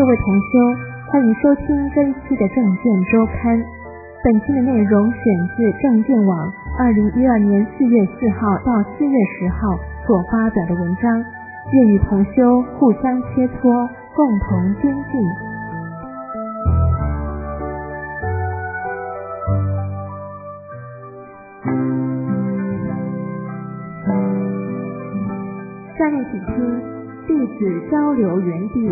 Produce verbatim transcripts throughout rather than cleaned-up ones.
各位同修，欢迎收听这一期的证件周刊。本期的内容选自证件网二零一二年四月四号到四月十号所发表的文章，愿与同修互相切磋，共同精进。下面请听弟子交流园地。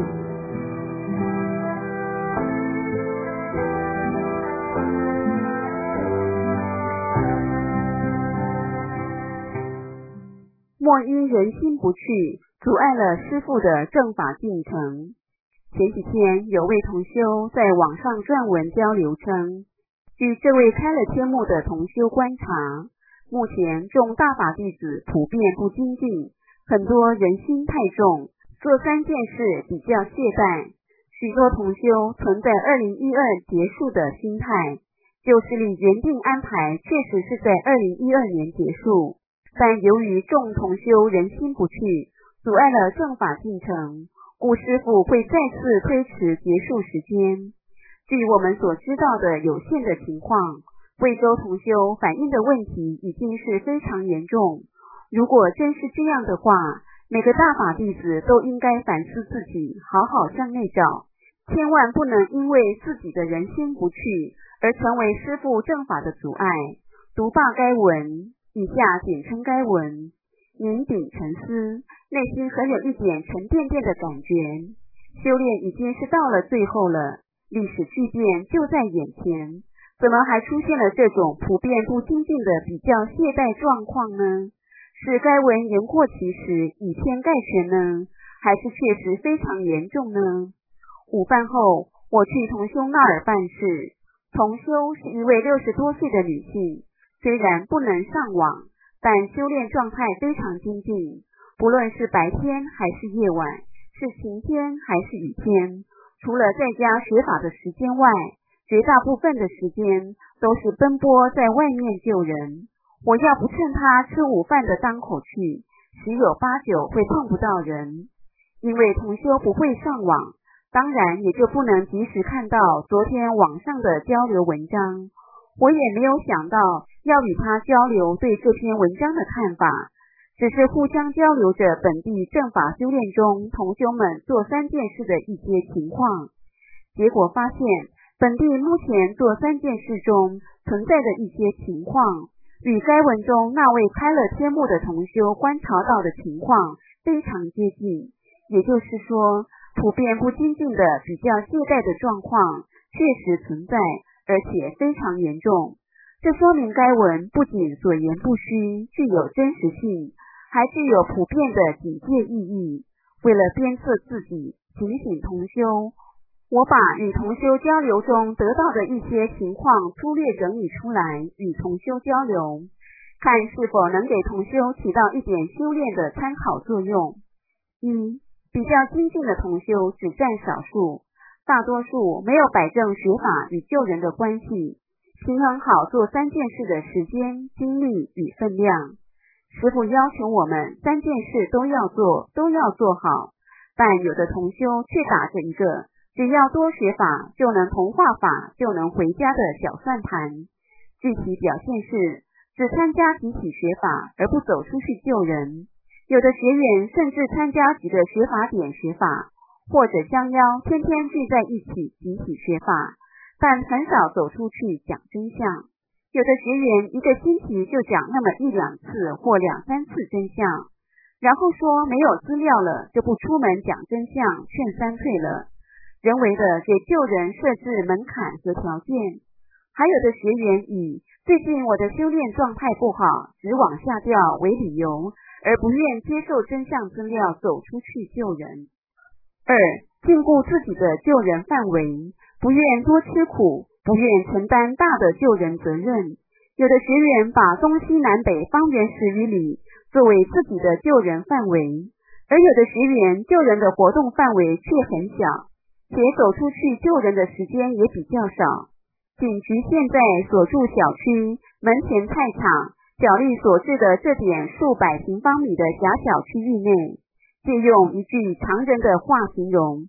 莫因人心不去，阻碍了师父的正法进程。前几天有位同修在网上撰文交流称，据这位开了天目的同修观察，目前众大法弟子普遍不精进，很多人心太重，做三件事比较懈怠，许多同修存在二零一二结束的心态，旧事里原定安排确实是在二零一二年结束，但由于众同修人心不去，阻碍了正法进程，故师父会再次推迟结束时间。据我们所知道的有限的情况，贵州同修反映的问题已经是非常严重。如果真是这样的话，每个大法弟子都应该反思自己，好好向内找，千万不能因为自己的人心不去而成为师父正法的阻碍。读罢该文，以下简称该文，凝顶沉思，内心很有一点沉甸甸的感觉。修炼已经是到了最后了，历史巨变就在眼前，怎么还出现了这种普遍不精进的比较懈怠状况呢？是该文言过其实，以偏概全呢，还是确实非常严重呢？午饭后，我去同修那儿办事。同修是一位六十多岁的女性，虽然不能上网，但修炼状态非常精进，不论是白天还是夜晚，是晴天还是雨天，除了在家学法的时间外，绝大部分的时间都是奔波在外面救人。我要不趁他吃午饭的当口去，十有八九会碰不到人。因为同修不会上网，当然也就不能及时看到昨天网上的交流文章。我也没有想到要与他交流对这篇文章的看法，只是互相交流着本地正法修炼中同修们做三件事的一些情况。结果发现，本地目前做三件事中存在的一些情况，与该文中那位开了天目的同修观察到的情况非常接近，也就是说，普遍不精进的比较懈怠的状况确实存在，而且非常严重。这说明该文不仅所言不虚，具有真实性，还具有普遍的警戒意义。为了鞭策自己，警醒同修，我把与同修交流中得到的一些情况粗略整理出来，与同修交流，看是否能给同修起到一点修炼的参考作用。一、比较精进的同修只占少数，大多数没有摆正学法与救人的关系，平衡好做三件事的时间、精力与分量。师父要求我们三件事都要做，都要做好，但有的同修却打着一个只要多学法就能同化法就能回家的小算盘。具体表现是只参加集体学法而不走出去救人，有的学员甚至参加几个学法点学法，或者相邀天天聚在一起集体学法，但很少走出去讲真相。有的学员一个星期就讲那么一两次或两三次真相，然后说没有资料了就不出门讲真相，劝三退了，人为的给救人设置门槛和条件。还有的学员以最近我的修炼状态不好，只往下掉为理由，而不愿接受真相资料走出去救人。二、禁锢自己的救人范围，不愿多吃苦，不愿承担大的救人责任。有的学员把东西南北方圆十余里作为自己的救人范围，而有的学员救人的活动范围却很小，且走出去救人的时间也比较少，仅局限在所住小区、门前菜场、角力所至的这点数百平方米的狭小区域内，借用一句常人的话形容，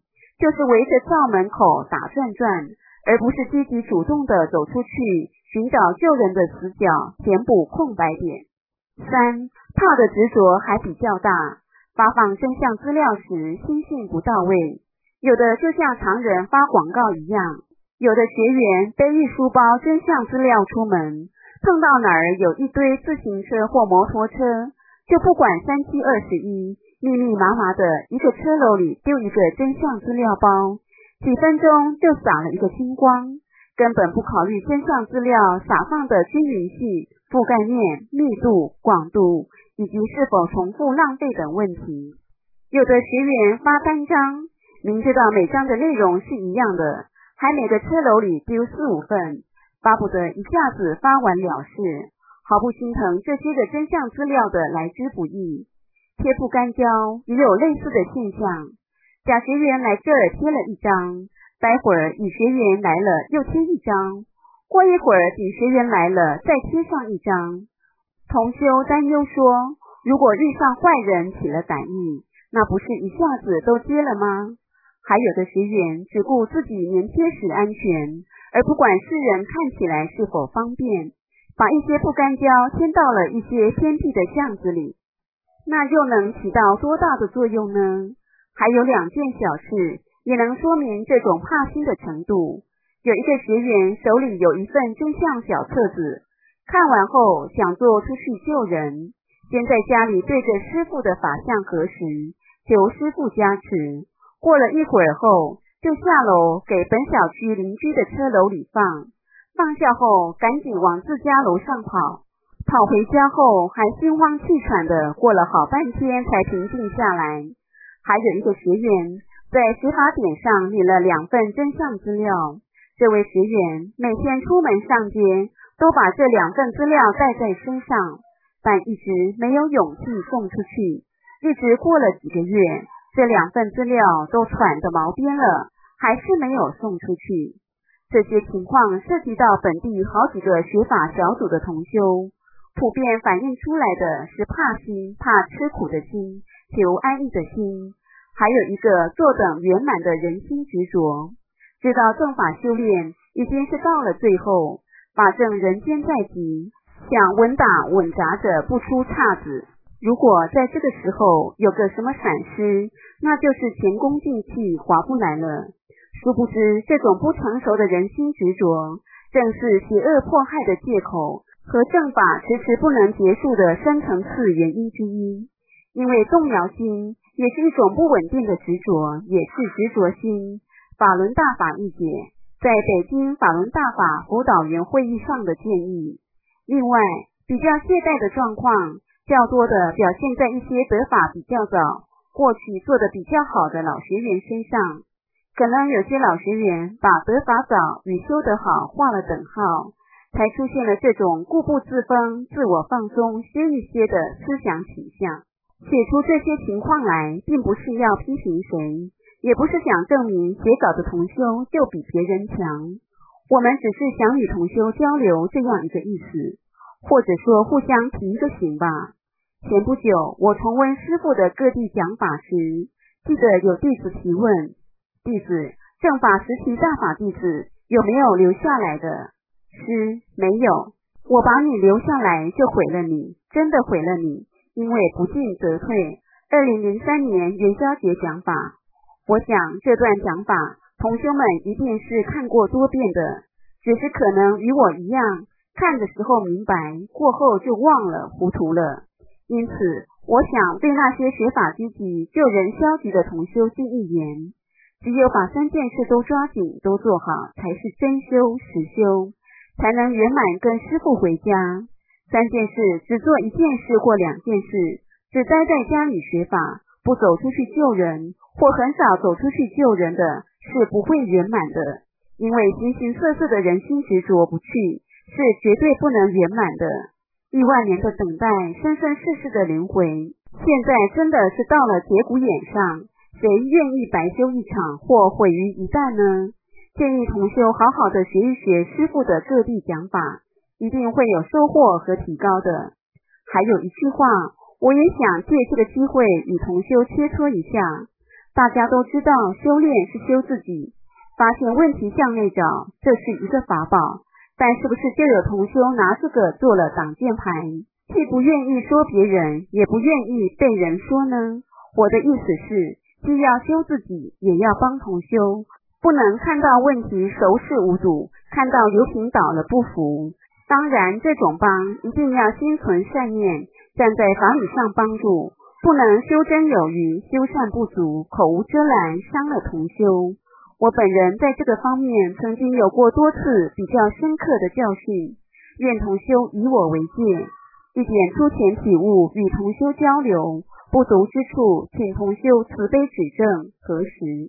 就是围着灶门口打转转，而不是积极主动地走出去寻找救人的死角，填补空白点。三，怕的执着还比较大，发放真相资料时心性不到位，有的就像常人发广告一样，有的学员背一书包真相资料出门，碰到哪儿有一堆自行车或摩托车，就不管三七二十一，密密麻麻的一个车篓里丢一个真相资料包，几分钟就撒了一个精光，根本不考虑真相资料撒放的均匀性、覆盖面、密度、广度以及是否重复浪费等问题。有的学员发单张，明知道每张的内容是一样的，还每个车篓里丢四五份，巴不得一下子发完了事，毫不心疼这些个真相资料的来之不易。贴不干胶也有类似的现象，甲学员来这儿贴了一张，待会儿乙学员来了又贴一张，过一会儿丙学员来了再贴上一张。同修担忧说，如果遇上坏人起了歹意，那不是一下子都接了吗？还有的学员只顾自己粘贴时安全，而不管世人看起来是否方便，把一些不干胶贴到了一些偏僻的巷子里，那又能起到多大的作用呢？还有两件小事也能说明这种怕心的程度。有一个学员手里有一份真相小册子，看完后想做出去救人，先在家里对着师父的法相核实，求师父加持。过了一会儿后，就下楼给本小区邻居的车篓里放，放下后赶紧往自家楼上跑。跑回家后还心慌气喘的，过了好半天才平静下来。还有一个学员在学法点上领了两份真相资料，这位学员每天出门上街都把这两份资料带在身上，但一直没有勇气送出去，一直过了几个月，这两份资料都喘得毛边了，还是没有送出去。这些情况涉及到本地好几个学法小组的同修，普遍反映出来的是怕心、怕吃苦的心、求安逸的心，还有一个坐等圆满的人心执着，知道正法修炼已经是到了最后，法正人间在即，想稳打稳扎着不出岔子。如果在这个时候有个什么闪失，那就是前功尽弃，划不来了。殊不知这种不成熟的人心执着，正是邪恶迫害的借口和正法迟迟不能结束的深层次原因之一。因为动摇心也是一种不稳定的执着，也是执着心。法轮大法一解在北京法轮大法辅导员会议上的建议。另外，比较懈怠的状况较多的表现在一些得法比较早、过去做得比较好的老学员身上。可能有些老学员把得法早与修得好画了等号，才出现了这种固步自封、自我放松歇一歇的思想倾向。写出这些情况来，并不是要批评谁，也不是想证明写稿的同修就比别人强，我们只是想与同修交流这样一个意思，或者说互相提个醒吧。前不久我重温师父的各地讲法时，记得有弟子提问，弟子，正法时期大法弟子有没有留下来的？师，没有。我把你留下来就毁了你，真的毁了你，因为不进则退。二零零三年元宵节讲法，我想这段讲法同修们一定是看过多遍的，只是可能与我一样，看的时候明白，过后就忘了，糊涂了。因此我想对那些学法积极救人消极的同修尽一言，只有把三件事都抓紧都做好，才是真修实修，才能圆满跟师父回家。三件事只做一件事或两件事，只待在家里学法，不走出去救人，或很少走出去救人的，是不会圆满的。因为形形色色的人心执着不去，是绝对不能圆满的。亿万年的等待，生生世世的轮回，现在真的是到了节骨眼上，谁愿意白修一场或毁于一旦呢？建议同修好好的学一学师父的各地讲法，一定会有收获和提高的。还有一句话，我也想借这个机会与同修切磋一下， 大家都知道修炼是修自己，发现问题向内找，这是一个法宝，但是不是就有同修拿这个做了挡箭牌，既不愿意说别人，也不愿意被人说呢？我的意思是，既要修自己，也要帮同修，不能看到问题熟视无睹，看到油瓶倒了不服。当然这种帮一定要心存善念，站在法理上帮助，不能修真有余，修善不足，口无遮拦，伤了同修。我本人在这个方面曾经有过多次比较深刻的教训，愿同修以我为戒，一点粗浅体悟与同修交流，不足之处请同修慈悲指正核实。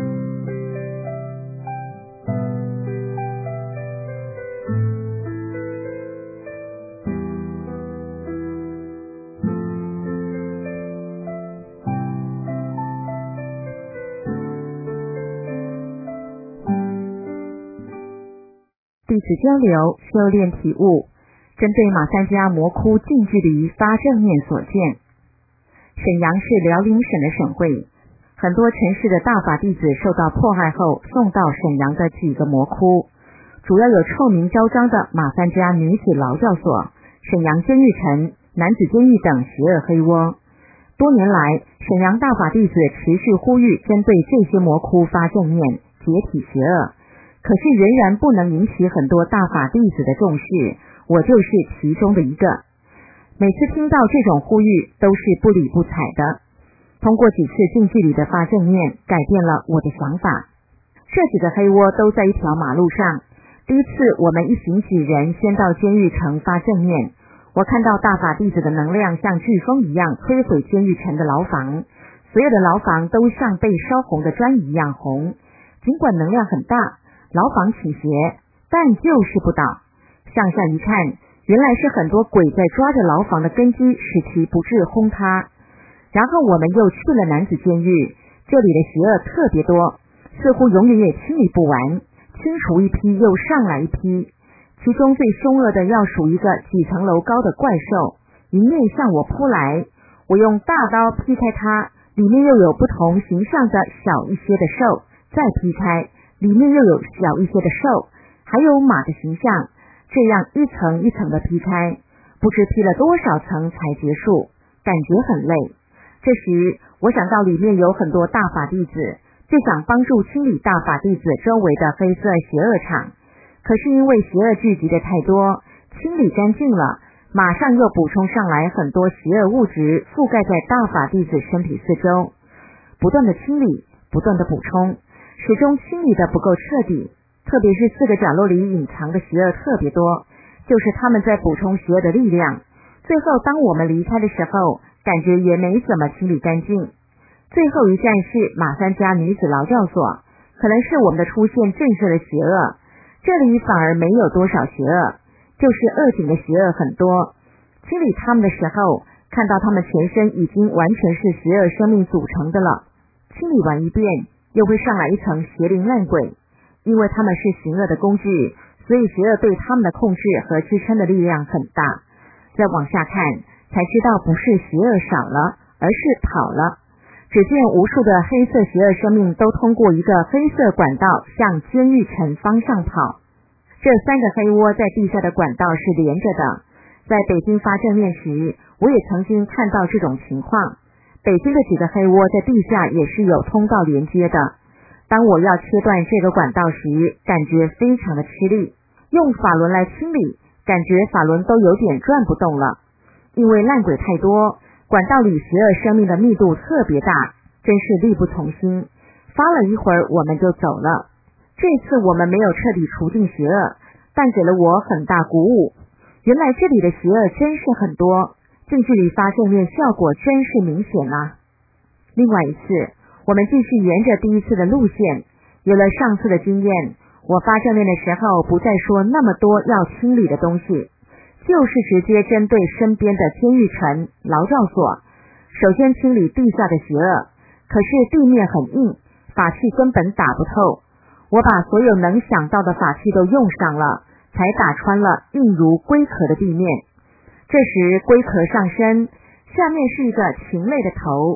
弟子交流修炼体悟，针对马三家魔窟近距离发正念所见。沈阳是辽宁省的省会，很多城市的大法弟子受到迫害后送到沈阳的几个魔窟，主要有臭名昭彰的马三家女子劳教所、沈阳监狱城、男子监狱等邪恶黑窝。多年来，沈阳大法弟子持续呼吁针对这些魔窟发正念，解体邪恶，可是仍然不能引起很多大法弟子的重视，我就是其中的一个。每次听到这种呼吁都是不理不睬的。通过几次近距离的发正念，改变了我的想法。这几个黑窝都在一条马路上。第一次我们一行几人先到监狱城发正念，我看到大法弟子的能量像飓风一样摧毁监狱城的牢房，所有的牢房都像被烧红的砖一样红。尽管能量很大，牢房倾斜，但就是不倒。向上一看，原来是很多鬼在抓着牢房的根基，使其不致轰塌。然后我们又去了男子监狱，这里的邪恶特别多，似乎永远也清理不完，清除一批又上来一批。其中最凶恶的要数一个几层楼高的怪兽，迎面向我扑来，我用大刀劈开它，里面又有不同形象的小一些的兽，再劈开，里面又有小一些的兽，还有马的形象，这样一层一层的劈开，不知劈了多少层才结束，感觉很累。这时我想到里面有很多大法弟子，就想帮助清理大法弟子周围的黑色邪恶场，可是因为邪恶聚集的太多，清理干净了，马上又补充上来很多邪恶物质覆盖在大法弟子身体四周，不断的清理，不断的补充，始终清理的不够彻底，特别是四个角落里隐藏的邪恶特别多，就是他们在补充邪恶的力量。最后当我们离开的时候，感觉也没怎么清理干净。最后一站是马三家女子劳教所，可能是我们的出现震慑了邪恶，这里反而没有多少邪恶，就是恶警的邪恶很多。清理他们的时候，看到他们全身已经完全是邪恶生命组成的了，清理完一遍，又会上来一层邪灵烂鬼，因为他们是行恶的工具，所以邪恶对他们的控制和支撑的力量很大。再往下看，才知道不是邪恶少了，而是跑了。只见无数的黑色邪恶生命都通过一个黑色管道向监狱城方向跑。这三个黑窝在地下的管道是连着的。在北京发正念时，我也曾经看到这种情况。北京的几个黑窝在地下也是有通道连接的。当我要切断这个管道时，感觉非常的吃力，用法轮来清理，感觉法轮都有点转不动了。因为烂鬼太多，管道里邪恶生命的密度特别大，真是力不从心。发了一会儿我们就走了。这次我们没有彻底除尽邪恶，但给了我很大鼓舞。原来这里的邪恶真是很多，近距离发正念效果真是明显啊。另外一次，我们继续沿着第一次的路线，有了上次的经验，我发正念的时候不再说那么多要清理的东西，就是直接针对身边的监狱城、劳教所，首先清理地下的邪恶。可是地面很硬，法器根本打不透，我把所有能想到的法器都用上了，才打穿了硬如龟壳的地面。这时龟壳上升，下面是一个禽类的头，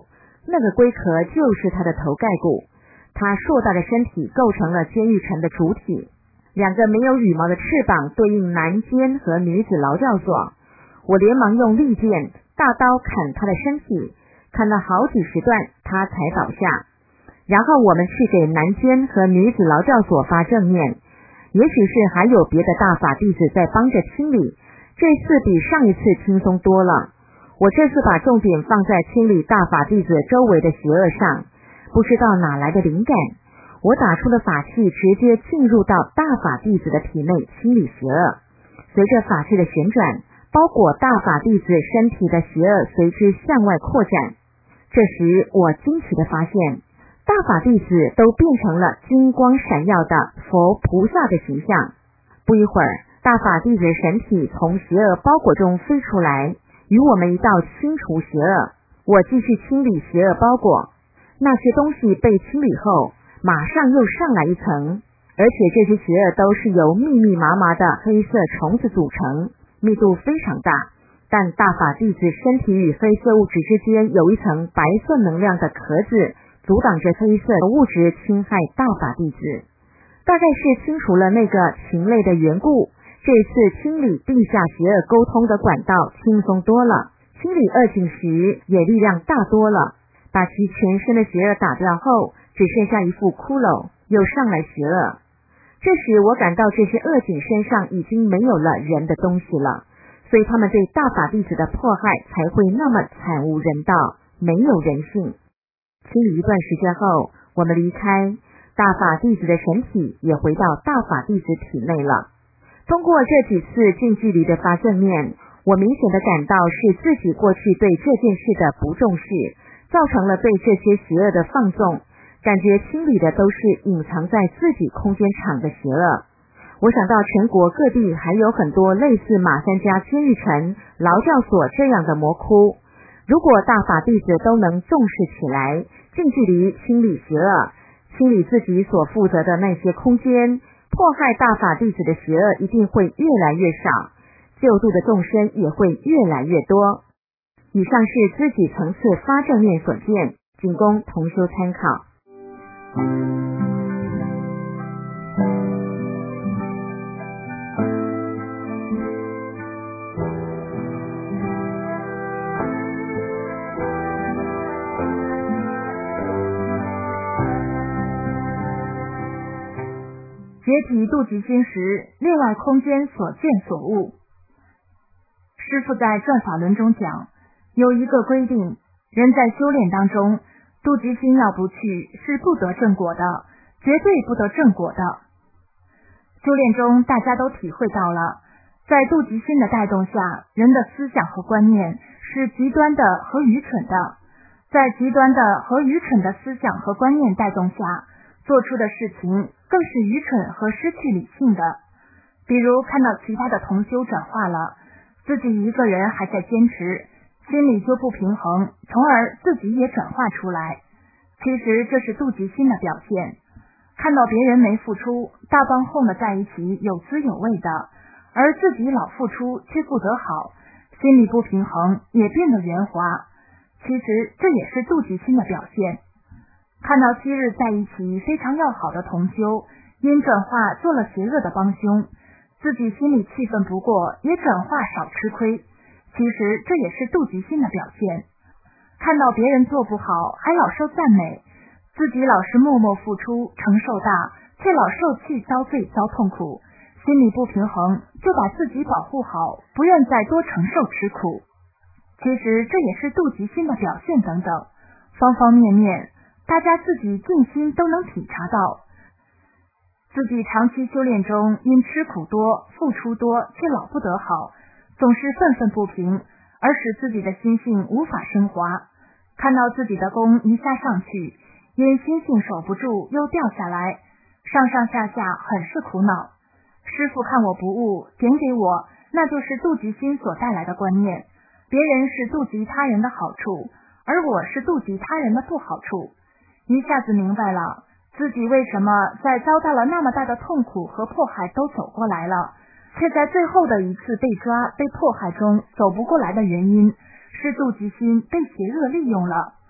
那个龟壳就是他的头盖骨，他硕大的身体构成了监狱城的主体。两个没有羽毛的翅膀对应男监和女子劳教所。我连忙用利剑大刀砍他的身体，砍了好几十段，他才倒下。然后我们去给男监和女子劳教所发正念，也许是还有别的大法弟子在帮着清理，这次比上一次轻松多了。我这次把重点放在清理大法弟子周围的邪恶上，不知道哪来的灵感，我打出的法器直接进入到大法弟子的体内清理邪恶。随着法器的旋转，包裹大法弟子身体的邪恶随之向外扩展。这时我惊奇地发现，大法弟子都变成了金光闪耀的佛菩萨的形象。不一会儿，大法弟子的神体从邪恶包裹中飞出来，与我们一道清除邪恶。我继续清理邪恶包裹，那些东西被清理后，马上又上来一层，而且这些邪恶都是由密密麻麻的黑色虫子组成，密度非常大，但大法弟子身体与黑色物质之间有一层白色能量的壳子，阻挡着黑色物质侵害大法弟子。大概是清除了那个禽类的缘故，这次清理地下邪恶沟通的管道轻松多了，清理恶境时也力量大多了。把其全身的邪恶打掉后，只剩下一副骷髅，又上来邪恶。这时我感到这些恶境身上已经没有了人的东西了，所以他们对大法弟子的迫害才会那么惨无人道，没有人性。清理一段时间后，我们离开，大法弟子的神体也回到大法弟子体内了。通过这几次近距离的发正念，我明显的感到是自己过去对这件事的不重视，造成了对这些邪恶的放纵，感觉清理的都是隐藏在自己空间场的邪恶。我想到全国各地还有很多类似马三家监狱城、劳教所这样的魔窟，如果大法弟子都能重视起来，近距离清理邪恶，清理自己所负责的那些空间，迫害大法弟子的邪恶一定会越来越少，救度的众生也会越来越多。以上是自己层次发正念所见，仅供同修参考。 解体度极心时，内外空间所见所悟。师父在转法轮中讲，有一个规定，人在修炼当中，度极心要不去，是不得正果的，绝对不得正果的。修炼中大家都体会到了，在度极心的带动下，人的思想和观念是极端的和愚蠢的，在极端的和愚蠢的思想和观念带动下，做出的事情更是愚蠢和失去理性的。比如看到其他的同修转化了，自己一个人还在坚持，心里就不平衡，从而自己也转化出来。其实这是妒忌心的表现。看到别人没付出，大帮哄的在一起有滋有味的，而自己老付出却不得好，心里不平衡，也变得圆滑。其实这也是妒忌心的表现。看到昔日在一起非常要好的同修，因转化做了邪恶的帮凶，自己心里气愤不过，也转化少吃亏。其实这也是妒忌心的表现。看到别人做不好，还老受赞美，自己老是默默付出，承受大，却老受气遭罪遭痛苦，心里不平衡，就把自己保护好，不愿再多承受吃苦。其实这也是妒忌心的表现等等，方方面面，大家自己静心都能体察到。自己长期修炼中，因吃苦多，付出多，却老不得好，总是愤愤不平，而使自己的心性无法升华。看到自己的功一下上去，因心性守不住又掉下来，上上下下很是苦恼。师父看我不悟，点给我，那就是妒忌心所带来的观念。别人是妒忌他人的好处，而我是妒忌他人的不好处。一下子明白了，自己为什么在遭到了那么大的痛苦和迫害都走过来了，却在最后的一次被抓被迫害中走不过来的原因，是妒忌心被邪恶利用了。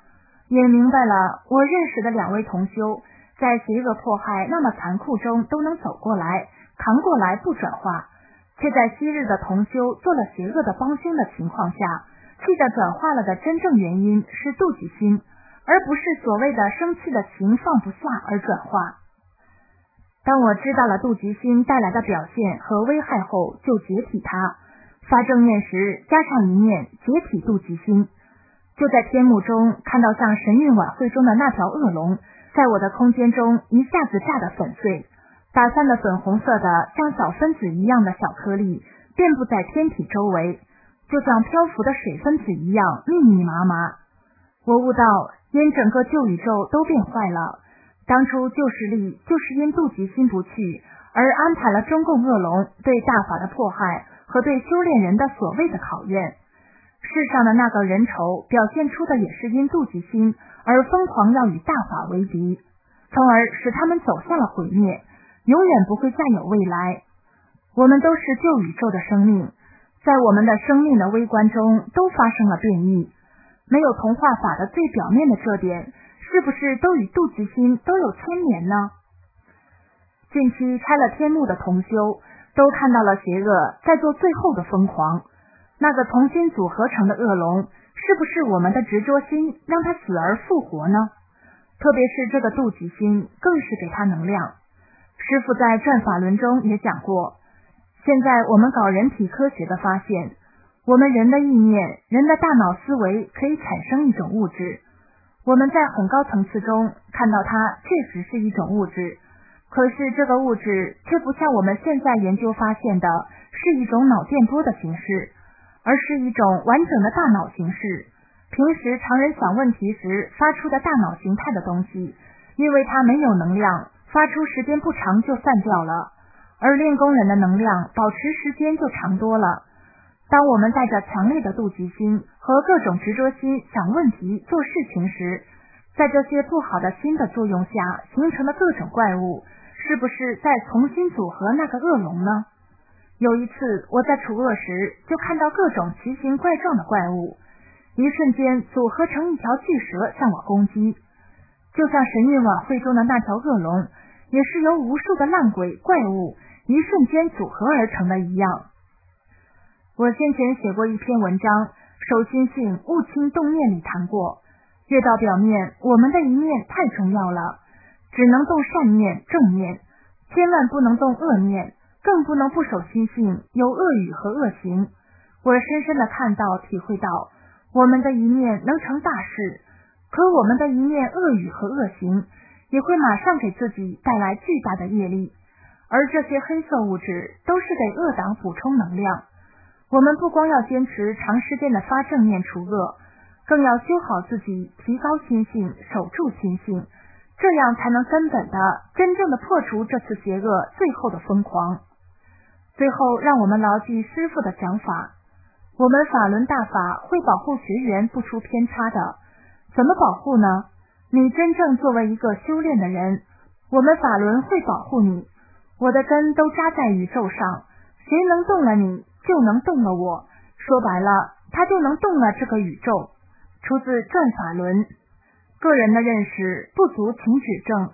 也明白了我认识的两位同修在邪恶迫害那么残酷中都能走过来，扛过来不转化，却在昔日的同修做了邪恶的帮凶的情况下，气的转化了的真正原因是妒忌心，而不是所谓的生气的情放不下而转化。当我知道了妒忌心带来的表现和危害后，就解体它，发正念时加上一念解体妒忌心，就在天幕中看到像神韵晚会中的那条恶龙，在我的空间中一下子炸得粉碎，打散的粉红色的像小分子一样的小颗粒遍布在天体周围，就像漂浮的水分子一样密密麻麻。我悟到，因整个旧宇宙都变坏了，当初旧势力就是因妒忌心不去，而安排了中共恶龙对大法的迫害和对修炼人的所谓的考验。世上的那个人仇表现出的也是因妒忌心而疯狂要与大法为敌，从而使他们走向了毁灭，永远不会再有未来。我们都是旧宇宙的生命，在我们的生命的微观中都发生了变异，没有同化法的最表面的这点，是不是都与妒忌心都有牵连呢？近期拆了天幕的同修都看到了邪恶在做最后的疯狂，那个重新组合成的恶龙，是不是我们的执着心让它死而复活呢？特别是这个妒忌心，更是给它能量。师父在转法轮中也讲过，现在我们搞人体科学的发现，我们人的意念，人的大脑思维可以产生一种物质，我们在很高层次中看到它确实是一种物质，可是这个物质却不像我们现在研究发现的是一种脑电波的形式，而是一种完整的大脑形式，平时常人想问题时发出的大脑形态的东西，因为它没有能量，发出时间不长就散掉了，而练功人的能量保持时间就长多了。当我们带着强烈的妒忌心和各种执着心想问题做事情时，在这些不好的心的作用下形成的各种怪物，是不是在重新组合那个恶龙呢？有一次我在除恶时，就看到各种奇形怪状的怪物，一瞬间组合成一条巨蛇向我攻击，就像神韵晚会中的那条恶龙，也是由无数的烂鬼怪物一瞬间组合而成的一样。我先前写过一篇文章，守心性勿轻动念里谈过，越到表面，我们的一念太重要了，只能动善念正念，千万不能动恶念，更不能不守心性，有恶语和恶行。我深深地看到体会到，我们的一念能成大事，可我们的一念恶语和恶行也会马上给自己带来巨大的业力，而这些黑色物质都是给恶党补充能量。我们不光要坚持长时间的发正念除恶，更要修好自己，提高心性，守住心性，这样才能根本的真正的破除这次邪恶最后的疯狂。最后让我们牢记师父的讲法，我们法轮大法会保护学员不出偏差的。怎么保护呢？你真正作为一个修炼的人，我们法轮会保护你。我的根都扎在宇宙上，谁能动了你，就能动了我，说白了，他就能动了这个宇宙。出自转法轮，个人的认识不足请指正。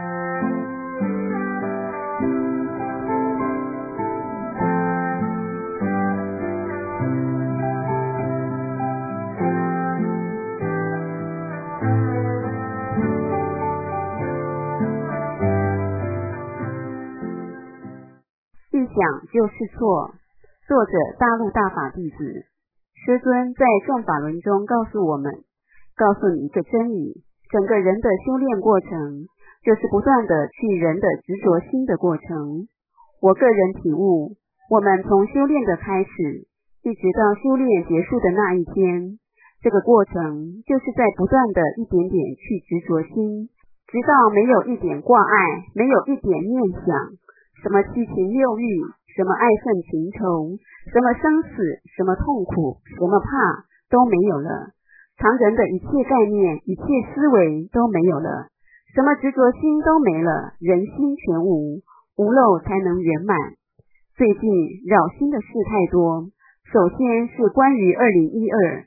一想就是错。作者大陆大法弟子。师尊在转法轮中告诉我们，告诉你一个真理，整个人的修炼过程就是不断的去人的执着心的过程。我个人体悟，我们从修炼的开始一直到修炼结束的那一天，这个过程就是在不断的一点点去执着心，直到没有一点挂碍，没有一点念想，什么七情六欲，什么爱恨情仇，什么生死，什么痛苦，什么怕都没有了，常人的一切概念，一切思维都没有了，什么执着心都没了，人心全无，无漏才能圆满。最近扰心的事太多，首先是关于二零一二，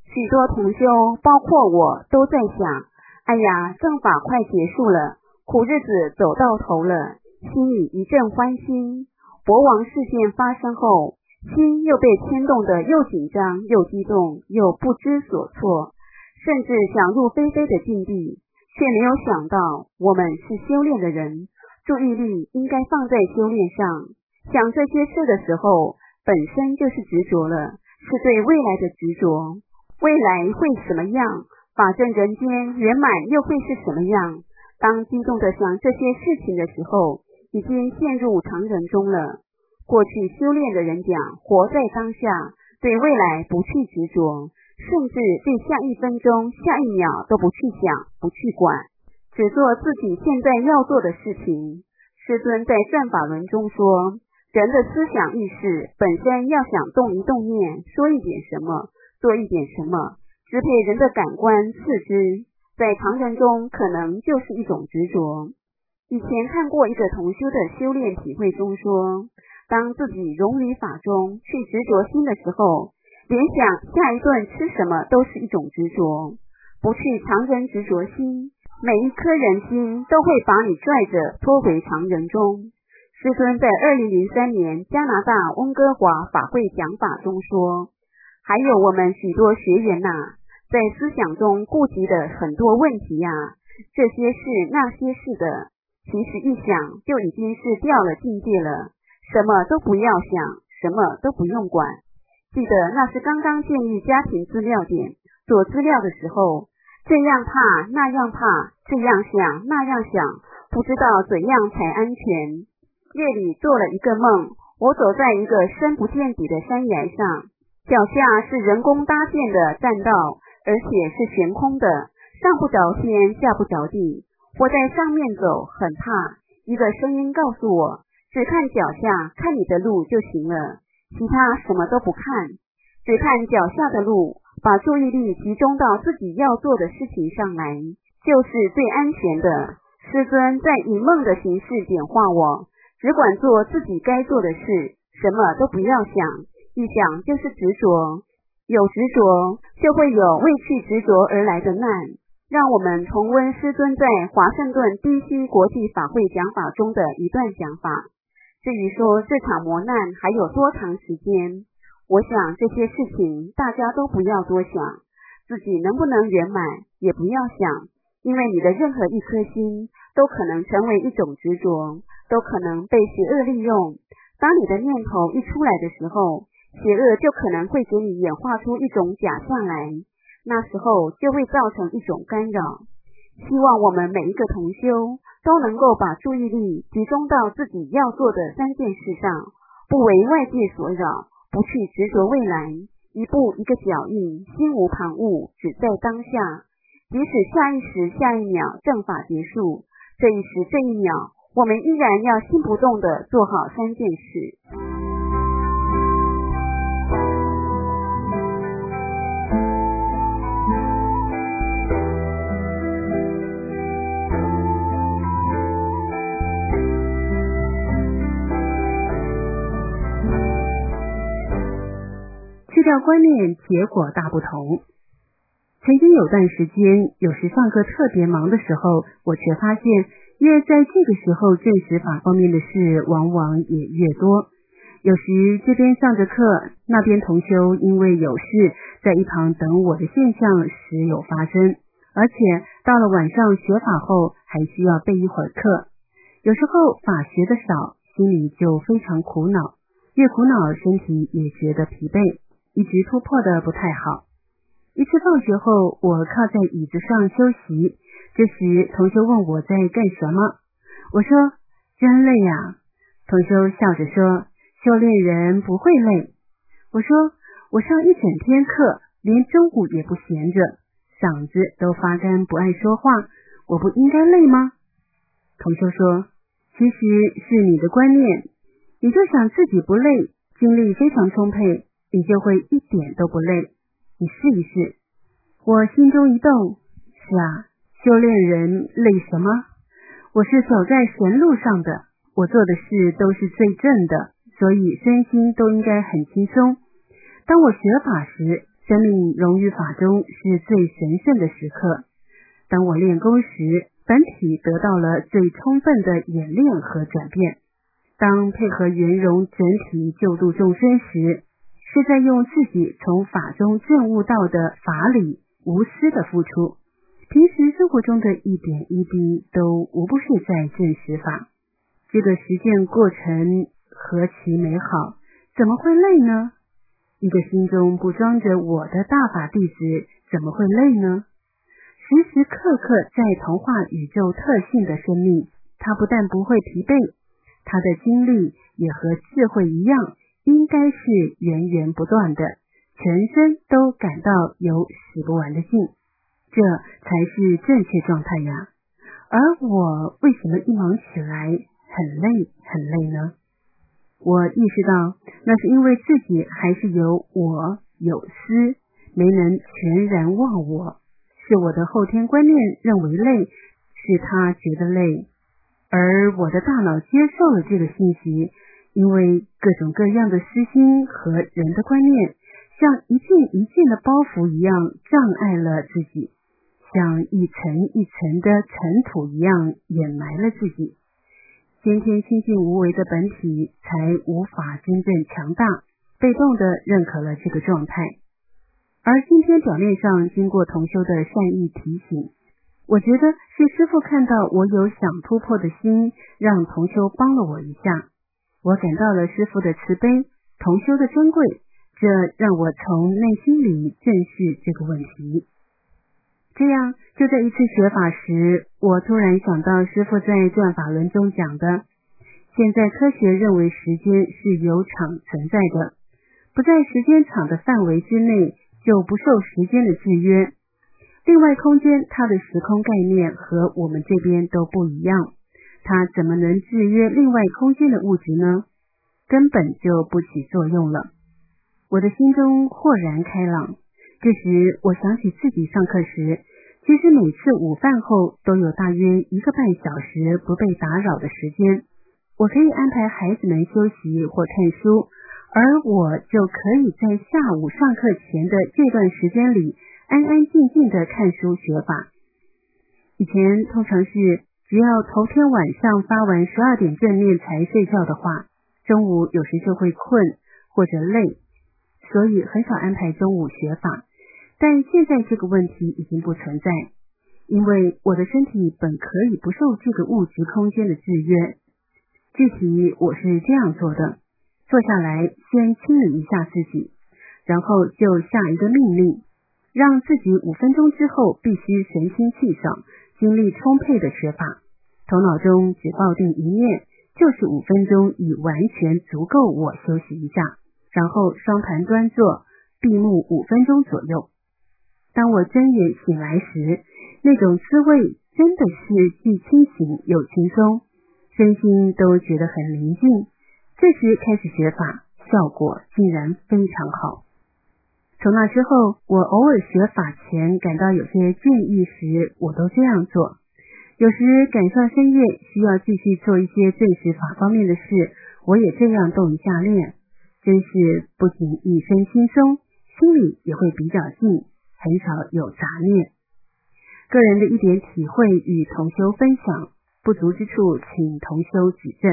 许多同修，包括我，都在想，哎呀，正法快结束了，苦日子走到头了，心里一阵欢欣。国王事件发生后，心又被牵动得又紧张又激动又不知所措，甚至想入非非的境地，却没有想到我们是修炼的人，注意力应该放在修炼上。想这些事的时候，本身就是执着了，是对未来的执着。未来会什么样？法证人间圆满又会是什么样？当激动地想这些事情的时候，已经陷入常人中了。过去修炼的人讲，活在当下，对未来不去执着，甚至对下一分钟、下一秒都不去想、不去管，只做自己现在要做的事情。师尊在转法轮中说，人的思想意识本身要想动一动念，说一点什么，做一点什么，支配人的感官四肢，在常人中可能就是一种执着。以前看过一个同修的修炼体会中说，当自己融于法中去执着心的时候，联想下一顿吃什么都是一种执着，不去常人执着心，每一颗人心都会把你拽着拖回常人中。师尊在二零零三年加拿大温哥华法会讲法中说，还有我们许多学员呐、啊，在思想中顾及的很多问题呀、啊，这些事那些事的，其实一想就已经是掉了境界了，什么都不要想，什么都不用管。记得那是刚刚建立家庭资料点，做资料的时候，这样怕那样怕，这样想那样想，不知道怎样才安全。夜里做了一个梦，我走在一个深不见底的山崖上，脚下是人工搭建的栈道，而且是悬空的，上不着天，下不着地。我在上面走，很怕。一个声音告诉我，只看脚下，看你的路就行了，其他什么都不看，只看脚下的路，把注意力集中到自己要做的事情上来，就是最安全的。师尊在以梦的形式点化我，只管做自己该做的事，什么都不要想，一想就是执着，有执着就会有为去执着而来的难。让我们重温师尊在华盛顿 D C 国际法会讲法中的一段讲法。至于说这场磨难还有多长时间，我想这些事情大家都不要多想，自己能不能圆满也不要想，因为你的任何一颗心都可能成为一种执着，都可能被邪恶利用。当你的念头一出来的时候，邪恶就可能会给你演化出一种假象来，那时候就会造成一种干扰。希望我们每一个同修都能够把注意力集中到自己要做的三件事上，不为外界所扰，不去执着未来，一步一个脚印，心无旁骛，只在当下。即使下一时下一秒正法结束，这一时这一秒，我们依然要心不动地做好三件事。 去掉观念，结果大不同。曾经有段时间，有时上课特别忙的时候，我却发现越在这个时候，证实法方面的事往往也越多。有时这边上着课，那边同修因为有事在一旁等我的现象时有发生，而且到了晚上学法后还需要备一会儿课。有时候法学的少，心里就非常苦恼，越苦恼身体也觉得疲惫，一直突破的不太好。一次放学后，我靠在椅子上休息，这时同修问我在干什么，我说真累呀。同修笑着说，修炼人不会累。我说我上一整天课，连中午也不闲着，嗓子都发干不爱说话，我不应该累吗？同修说，其实是你的观念，你就想自己不累，精力非常充沛，你就会一点都不累，你试一试。我心中一动，是啊，修炼人累什么？我是走在神路上的，我做的事都是最正的，所以身心都应该很轻松。当我学法时， 生命融于法中是最神圣的时刻。当我练功时，本体得到了最充分的演练和转变。当配合圆融整体救度众生时，是在用自己从法中证悟到的法理无私的付出。平时生活中的一点一滴都无不是在证实法。这个实践过程何其美好，怎么会累呢？一个心中不装着我的大法弟子怎么会累呢？时时刻刻在同化宇宙特性的生命，他不但不会疲惫，他的精力也和智慧一样，应该是源源不断的，全身都感到有使不完的劲，这才是正确状态呀。而我为什么一忙起来很累很累呢？我意识到那是因为自己还是有我有私，没能全然忘我，是我的后天观念认为累，是他觉得累，而我的大脑接受了这个信息，因为各种各样的私心和人的观念像一件一件的包袱一样障碍了自己，像一层一层的尘土一样掩埋了自己。先天清净无为的本体才无法真正强大，被动地认可了这个状态。而今天表面上经过同修的善意提醒，我觉得是师父看到我有想突破的心，让同修帮了我一下。我感到了师父的慈悲，同修的珍贵，这让我从内心里正视这个问题。这样，就在一次学法时，我突然想到师父在转法轮中讲的，现在科学认为时间是有场存在的，不在时间场的范围之内，就不受时间的制约。另外空间它的时空概念和我们这边都不一样，它怎么能制约另外空间的物质呢？根本就不起作用了。我的心中豁然开朗。这时我想起自己上课时，其实每次午饭后都有大约一个半小时不被打扰的时间，我可以安排孩子们休息或看书，而我就可以在下午上课前的这段时间里安安静静的看书学法。以前通常是只要头天晚上发完十二点正念才睡觉的话，中午有时就会困或者累，所以很少安排中午学法。但现在这个问题已经不存在，因为我的身体本可以不受这个物质空间的制约。具体我是这样做的，坐下来先清理一下自己，然后就下一个命令，让自己五分钟之后必须神清气爽，精力充沛的学法，头脑中只抱定一念，就是五分钟已完全足够我休息一下，然后双盘端坐，闭目五分钟左右。当我睁眼醒来时，那种滋味真的是既清醒又轻松，身心都觉得很宁静。这时开始学法，效果竟然非常好。从那之后，我偶尔学法前感到有些倦意时，我都这样做。有时赶上深夜需要继续做一些证实法方面的事，我也这样动一下练，真是不仅一身轻松，心里也会比较静，很少有杂念。个人的一点体会与同修分享，不足之处请同修指正。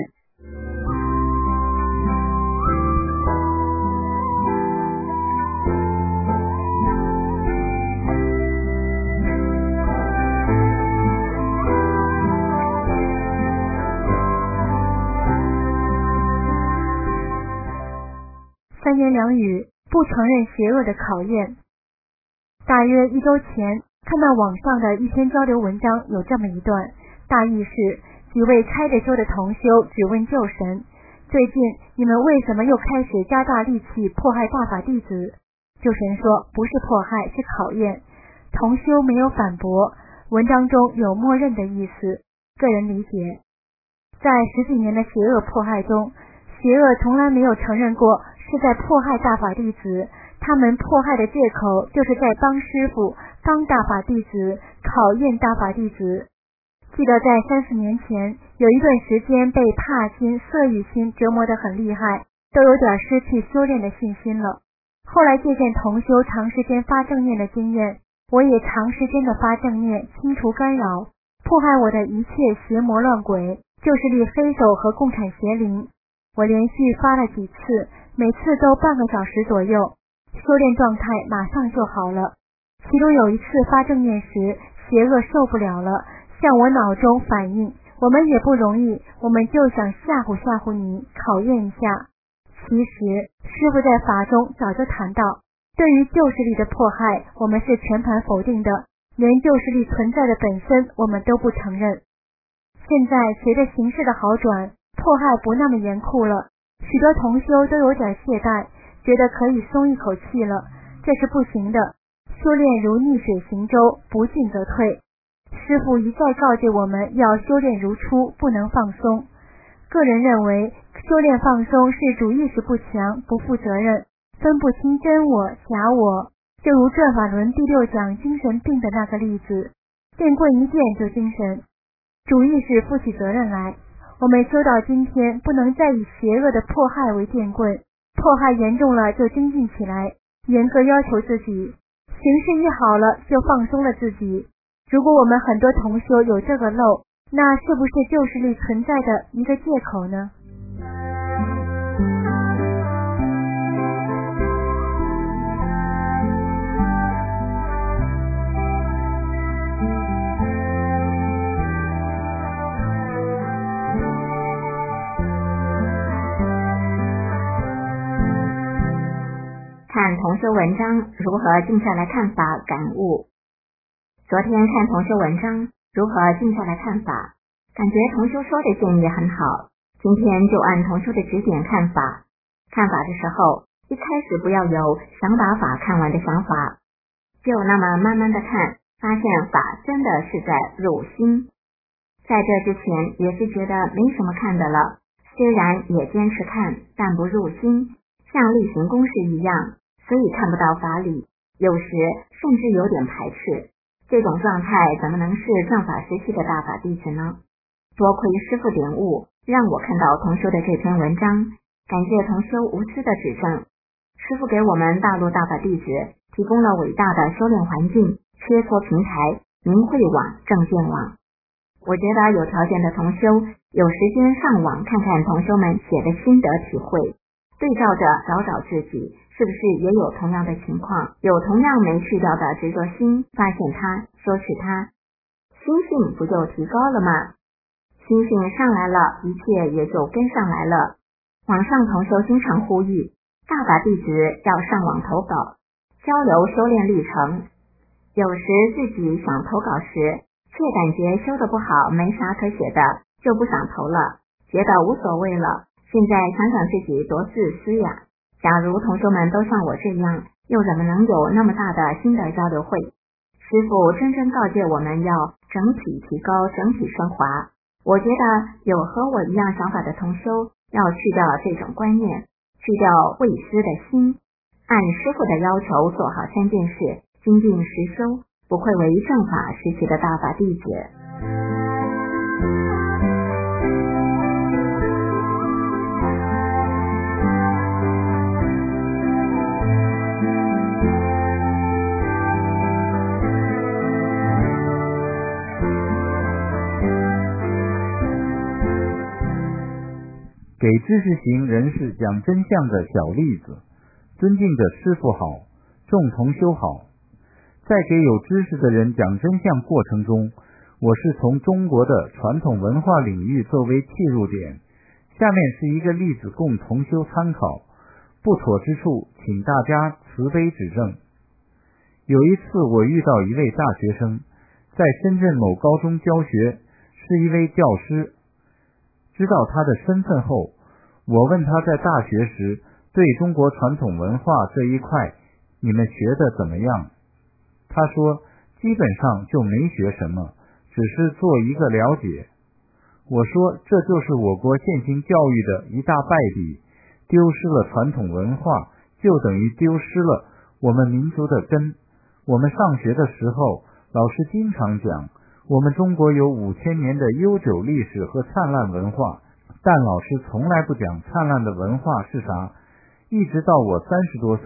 三言两语不承认邪恶的考验。大约一周前，看到网上的一篇交流文章，有这么一段，大意是几位开着修的同修只问救神，最近你们为什么又开始加大力气迫害大法弟子？救神说不是迫害，是考验。同修没有反驳，文章中有默认的意思，个人理解。在十几年的邪恶迫害中，邪恶从来没有承认过是在迫害大法弟子，他们迫害的借口就是在帮师父，帮大法弟子，考验大法弟子。记得在三四年前，有一段时间被怕心、色欲心折磨得很厉害，都有点失去修炼的信心了。 后来借鉴同修长时间发正念的经验，我也长时间的发正念，清除干扰，破坏我的一切邪魔乱鬼，就是力黑手和共产邪灵。我连续发了几次，每次都半个小时左右，修炼状态马上就好了。其中有一次发正念时，邪恶受不了了，向我脑中反映，我们也不容易，我们就想吓唬吓唬你，考验一下。其实师父在法中早就谈到，对于旧势力的迫害，我们是全盘否定的，连旧势力存在的本身我们都不承认。现在随着形势的好转，迫害不那么严酷了，许多同修都有点懈怠，觉得可以松一口气了，这是不行的。修炼如逆水行舟，不进则退。师父一再告诫我们要修炼如初，不能放松。个人认为，修炼放松是主意识不强，不负责任，分不清真我假我。就如转法轮第六讲精神病的那个例子，电棍一电就精神，主意识负起责任来。我们修到今天，不能再以邪恶的迫害为电棍，迫害严重了就精进起来，严格要求自己，形势一好了就放松了自己。如果我们很多同修有这个漏，那是不是旧势力存在的一个借口呢？ 看同修文章如何静下来看法感悟。昨天看同修文章如何静下来看法，感觉同修说的建议很好，今天就按同修的指点看法。看法的时候，一开始不要有想把法看完的想法，就那么慢慢的看，发现法真的是在入心。在这之前也是觉得没什么看的了，虽然也坚持看，但不入心，像例行公事一样，所以看不到法理，有时甚至有点排斥。这种状态怎么能是正法时期的大法弟子呢？多亏师父点悟，让我看到同修的这篇文章，感谢同修无私的指正。师父给我们大陆大法弟子提供了伟大的修炼环境、切磋平台、明慧网、正见网。我觉得有条件的同修有时间上网看看同修们写的心得体会，对照着找找自己是不是也有同样的情况，有同样没去掉的执着心，发现它，收拾它，心性不就提高了吗？心性上来了，一切也就跟上来了。网上同修经常呼吁大法弟子要上网投稿，交流修炼历程。有时自己想投稿时，却感觉修得不好，没啥可写的，就不想投了，觉得无所谓了。现在想想自己多自私呀！假如同修们都像我这样，又怎么能有那么大的新的交流会？师父真正告诫我们要整体提高，整体升华。我觉得有和我一样想法的同修，要去掉这种观念，去掉畏私的心，按师父的要求做好三件事，精进实修，不愧为正法时期的大法弟子。 给知识型人士讲真相的小例子，尊敬的师父好，众同修好。在给有知识的人讲真相过程中，我是从中国的传统文化领域作为切入点，下面是一个例子供同修参考，不妥之处请大家慈悲指正。有一次我遇到一位大学生，在深圳某高中教学，是一位教师。知道他的身份后，我问他在大学时对中国传统文化这一块你们学的怎么样？他说基本上就没学什么，只是做一个了解。我说这就是我国现行教育的一大败笔，丢失了传统文化，就等于丢失了我们民族的根。我们上学的时候，老师经常讲我们中国有五千年的悠久历史和灿烂文化，但老师从来不讲灿烂的文化是啥。一直到我三十多岁，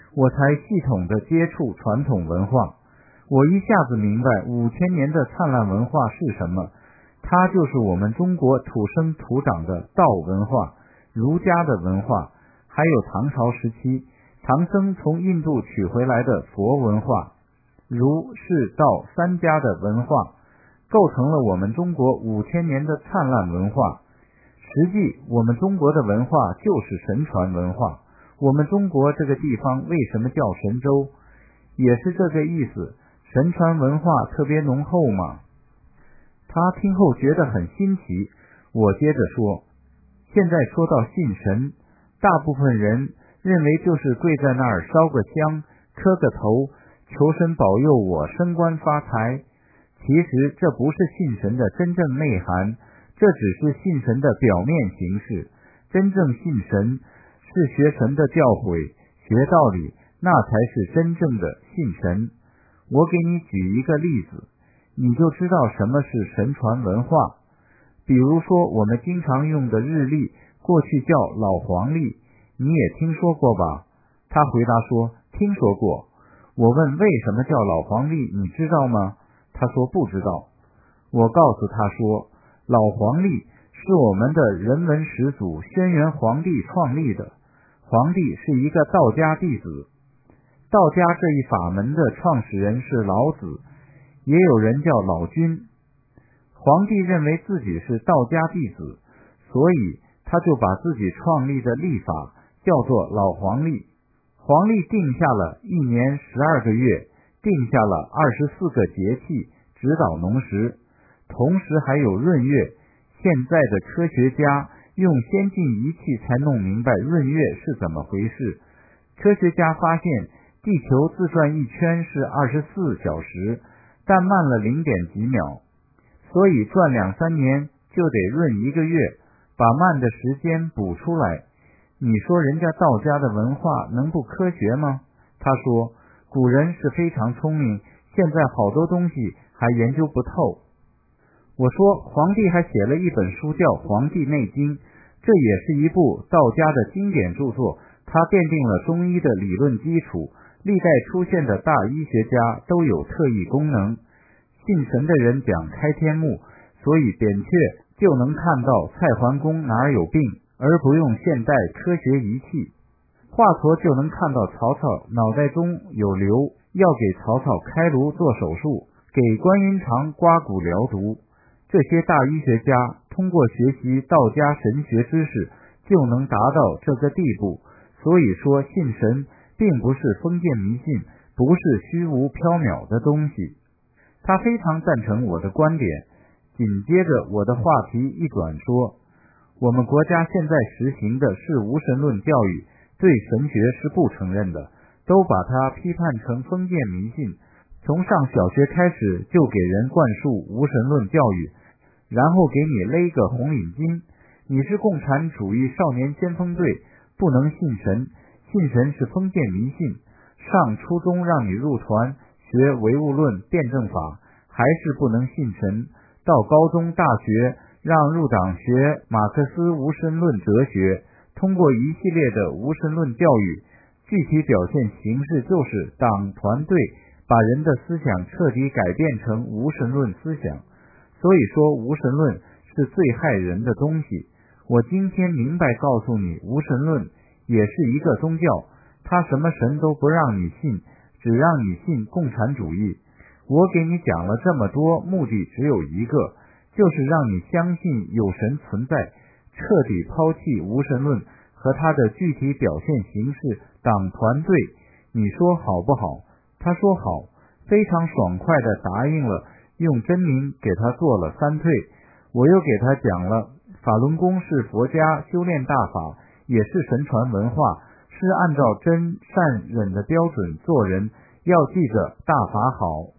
我才系统地接触传统文化。我一下子明白五千年的灿烂文化是什么，它就是我们中国土生土长的道文化，儒家的文化，还有唐朝时期唐僧从印度取回来的佛文化，儒释道三家的文化，构成了我们中国五千年的灿烂文化。实际我们中国的文化就是神传文化。我们中国这个地方为什么叫神州，也是这个意思，神传文化特别浓厚嘛。他听后觉得很新奇，我接着说，现在说到信神，大部分人认为就是跪在那儿烧个香，磕个头，求神保佑我升官发财。其实这不是信神的真正内涵，这只是信神的表面形式。真正信神是学神的教诲，学道理，那才是真正的信神。我给你举一个例子，你就知道什么是神传文化。比如说我们经常用的日历，过去叫老黄历，你也听说过吧？他回答说听说过。我问为什么叫老黄历，你知道吗？他说不知道。我告诉他说，老黄历是我们的人文始祖轩辕黄帝创立的，黄帝是一个道家弟子，道家这一法门的创始人是老子，也有人叫老君。黄帝认为自己是道家弟子，所以他就把自己创立的历法叫做老黄历。黄历定下了一年十二个月，定下了二十四个节气，指导农时，同时还有闰月。现在的科学家用先进仪器才弄明白闰月是怎么回事。科学家发现地球自转一圈是二十四小时，但慢了零点几秒，所以转两三年就得闰一个月，把慢的时间补出来。你说人家道家的文化能不科学吗？他说古人是非常聪明，现在好多东西还研究不透。我说黄帝还写了一本书叫《黄帝内经》，这也是一部道家的经典著作，它奠定了中医的理论基础。历代出现的大医学家都有特异功能，信神的人讲开天目，所以扁鹊就能看到蔡桓公哪儿有病，而不用现代科学仪器。华佗就能看到曹操脑袋中有瘤，要给曹操开颅做手术，给关云长刮骨疗毒。这些大医学家通过学习道家神学知识就能达到这个地步，所以说信神并不是封建迷信，不是虚无缥缈的东西。他非常赞成我的观点，紧接着我的话题一转说，我们国家现在实行的是无神论教育，对神学是不承认的，都把它批判成封建迷信，从上小学开始就给人灌输无神论教育，然后给你勒个红领巾，你是共产主义少年先锋队，不能信神，信神是封建迷信。上初中让你入团学唯物论辩证法，还是不能信神，到高中大学让入党学马克思无神论哲学，通过一系列的无神论教育，具体表现形式就是党团队把人的思想彻底改变成无神论思想。所以说无神论是最害人的东西。我今天明白告诉你，无神论也是一个宗教，它什么神都不让你信，只让你信共产主义。我给你讲了这么多，目的只有一个，就是让你相信有神存在，彻底抛弃无神论和它的具体表现形式党团队。你说好不好？他说好，非常爽快地答应了，用真名给他做了三退。我又给他讲了法轮功是佛家修炼大法，也是神传文化，是按照真善忍的标准做人，要记着大法好。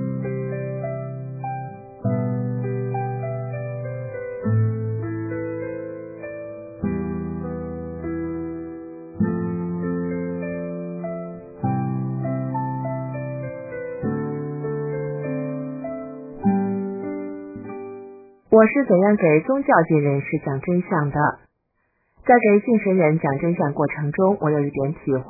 我是怎样给宗教界人士讲真相的？在给信神人讲真相过程中，我有一点体会。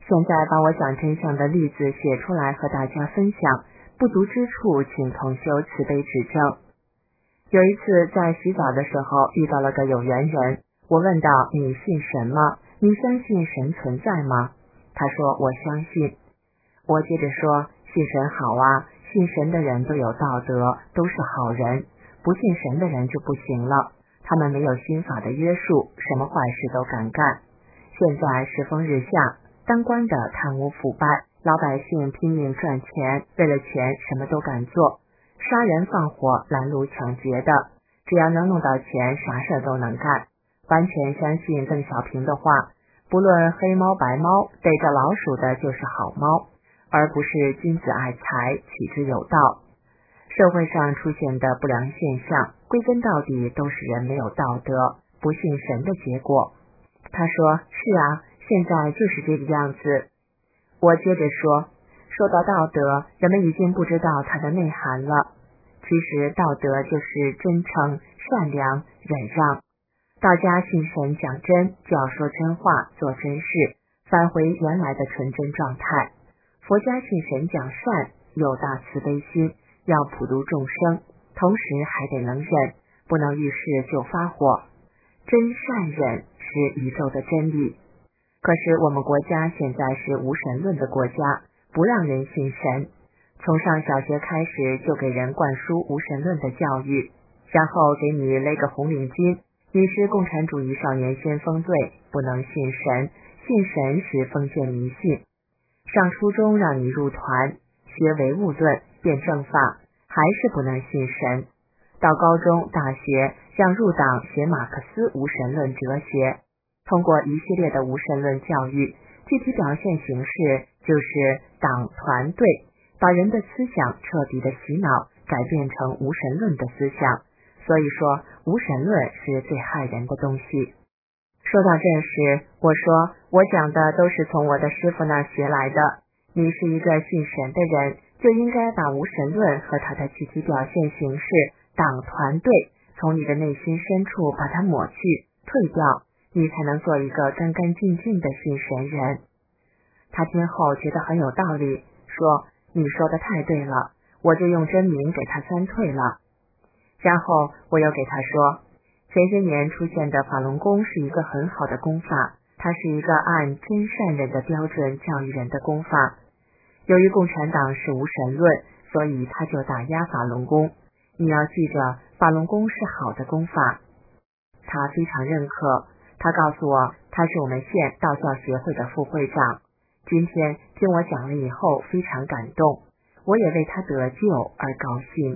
现在把我讲真相的例子写出来和大家分享，不足之处请同修慈悲指正。有一次在洗澡的时候遇到了个有缘人，我问道：你信神吗？你相信神存在吗？他说我相信。我接着说，信神好啊，信神的人都有道德，都是好人，不信神的人就不行了，他们没有心法的约束，什么坏事都敢干。现在世风日下，当官的贪污腐败，老百姓拼命赚钱，为了钱什么都敢做，杀人放火，拦路抢劫的，只要能弄到钱，啥事都能干。完全相信邓小平的话，不论黑猫白猫，逮着老鼠的就是好猫，而不是君子爱财，取之有道。社会上出现的不良现象，归根到底都是人没有道德，不信神的结果。他说，是啊，现在就是这个样子。我接着说，说到道德，人们已经不知道它的内涵了。其实道德就是真诚、善良、忍让。道家信神讲真，就要说真话，做真事，返回原来的纯真状态。佛家信神讲善，有大慈悲心，要普度众生，同时还得能忍，不能遇事就发火。真善忍是宇宙的真理。可是我们国家现在是无神论的国家，不让人信神，从上小学开始就给人灌输无神论的教育，然后给你勒个红领巾，你是共产主义少年先锋队，不能信神，信神是封建迷信。上初中让你入团，学唯物论，辩证法，还是不能信神。到高中、大学让入党学马克思无神论哲学，通过一系列的无神论教育，具体表现形式就是党团队，把人的思想彻底的洗脑，改变成无神论的思想。所以说无神论是最害人的东西。说到这时，我说我讲的都是从我的师父那学来的，你是一个信神的人，就应该把无神论和它的具体表现形式党团队从你的内心深处把它抹去退掉，你才能做一个干干净净的信神人。他听后觉得很有道理，说你说的太对了，我就用真名给他三退了。然后我又给他说，前些年出现的法轮功是一个很好的功法，它是一个按真善人的标准教育人的功法。由于共产党是无神论，所以他就打压法轮功。你要记着，法轮功是好的功法。他非常认可，他告诉我他是我们县道教协会的副会长。今天听我讲了以后非常感动，我也为他得救而高兴。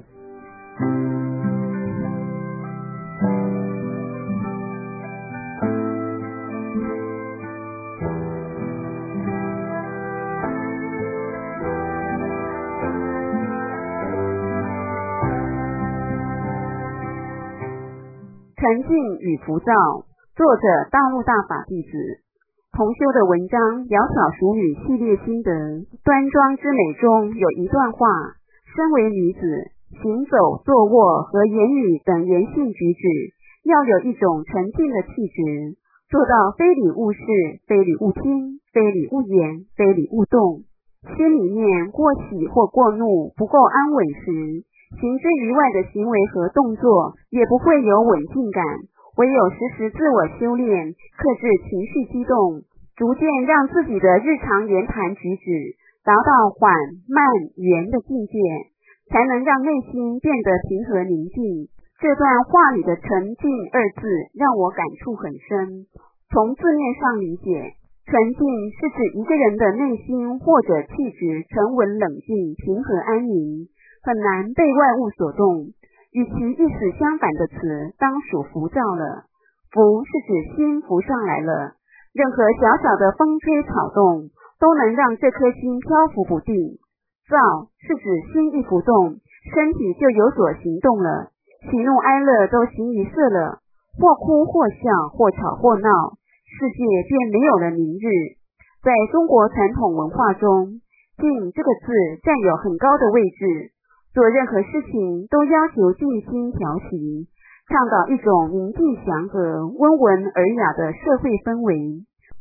沉静与浮躁，作者大陆大法弟子。同修的文章《窈窕淑女》系列心得，端庄之美中有一段话：身为女子，行走、坐卧和言语等言行举止，要有一种沉静的气质，做到非礼勿视、非礼勿听、非礼勿言、非礼勿动。心里面过喜或过怒不够安稳时，行之于外的行为和动作也不会有稳定感，唯有时时自我修炼，克制情绪激动，逐渐让自己的日常言谈举止达到缓慢圆的境界，才能让内心变得平和宁静。这段话里的沉静二字让我感触很深。从字面上理解，沉静是指一个人的内心或者气质沉稳冷静、平和安宁，很难被外物所动。与其意思相反的词当属浮躁了。浮是指心浮上来了，任何小小的风吹草动都能让这颗心漂浮不定。躁是指心一浮动，身体就有所行动了，喜怒哀乐都形于色了，或哭或笑，或吵或闹，世界便没有了宁日。在中国传统文化中，静这个字占有很高的位置，做任何事情都要求静心调息，倡导一种宁静祥和、温文尔雅的社会氛围。